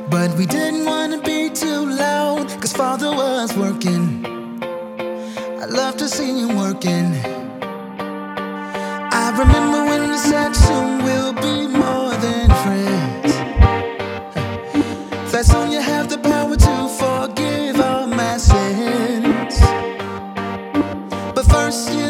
But we didn't want to be too loud, cause father was working. I love to see him working. I remember when you said soon we'll be more than friends. That's when you have the power to forgive all my sins. But first you